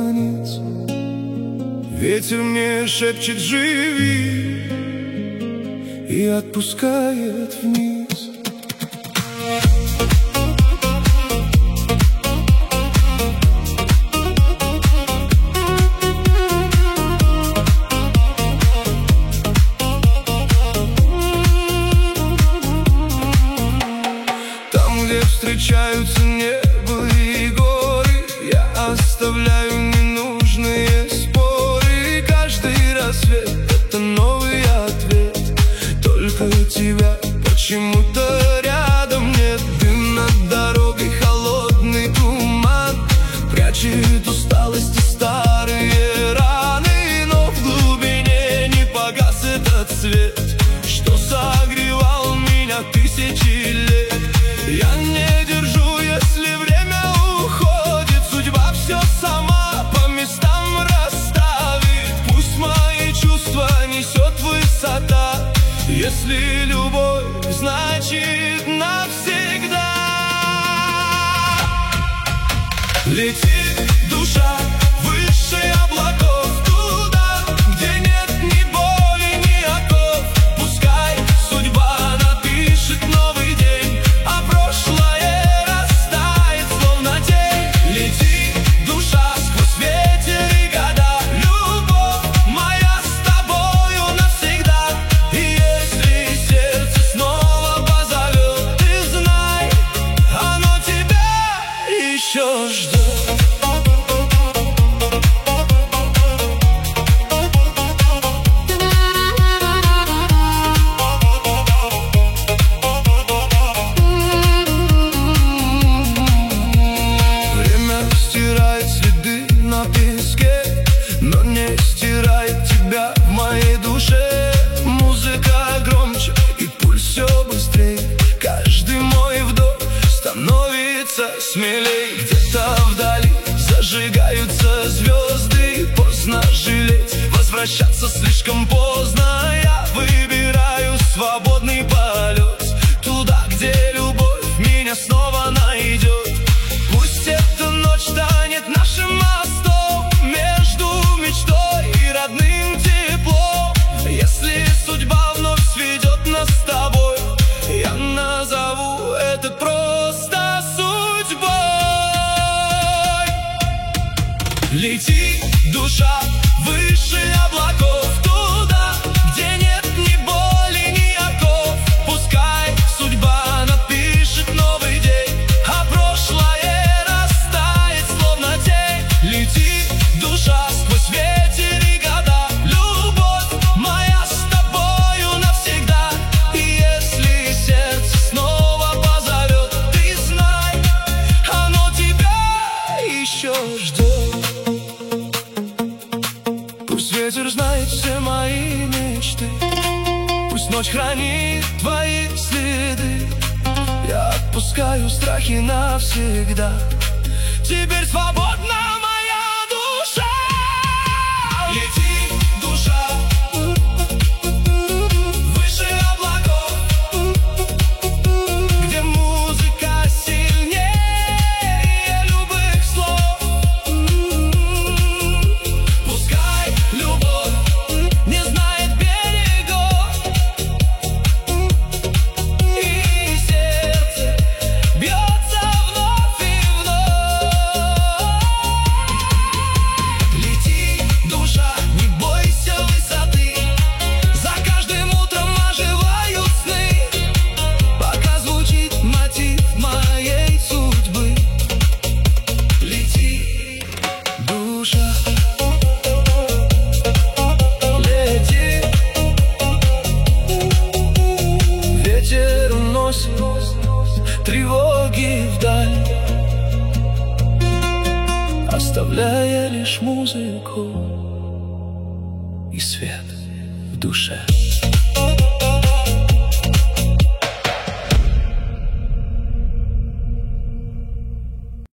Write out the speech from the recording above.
границ. Ветер мне шепчет: живи, и отпускает вниз. Там, где встречаются небо и горы, я оставляю ненужные споры. Каждый рассвет — это новый ответ. Только тебя почему-то рядом нет. Дым над дорогой, холодный туман прячет усталость и старые раны. Но в глубине не погас этот свет, что согревал меня тысячи лет. Я не держу, если время уходит. Судьба все сама по местам расставит. Пусть мои чувства несет высота. Если любовь, значит навсегда. Летит душа выше облаков, туда, где нет ни боли, ни оков. Пускай судьба напишет новый день, а прошлое растает, словно тень. Летит душа сквозь ветер и года. Любовь моя с тобою навсегда. И если сердце снова позовет, ты знай, оно тебя еще ждет. Но не стирает тебя в моей душе. Музыка громче и пульс все быстрее. Каждый мой вдох становится смелей. Где-то вдали зажигаются звезды. Поздно жалеть, возвращаться слишком поздно. Я выбираю свободный полет, туда, где любовь меня снова найдет. Пусть эта ночь станет нашим мостом между мечтой и родным теплом. Если судьба вновь сведет нас с тобой, я назову это просто судьбой. Лети, душа, выше облаков, туда, где нет ни боли, ни оков. Пускай судьба напишет новый день, а прошлое растает, словно тень. Лети, душа, сквозь ветер и года. Любовь моя с тобою навсегда. И если сердце снова позовет, ты знай, оно тебя еще ждет. Пусть ветер знает все мои мечты, пусть ночь хранит твои следы. Я отпускаю страхи навсегда. Теперь свободна моя душа. Лети, душа, выше облаков, где музыка сильнее любых слов. Пускай любовь не знает берегов, и сердце бьется вновь и вновь. Лети, душа, не бойся высоты. За каждым утром оживают сны, пока звучит мотив моей судьбы. Лети, душа, лети. Ветер уносит тревоги вдаль, оставляя лишь музыку и свет в душе.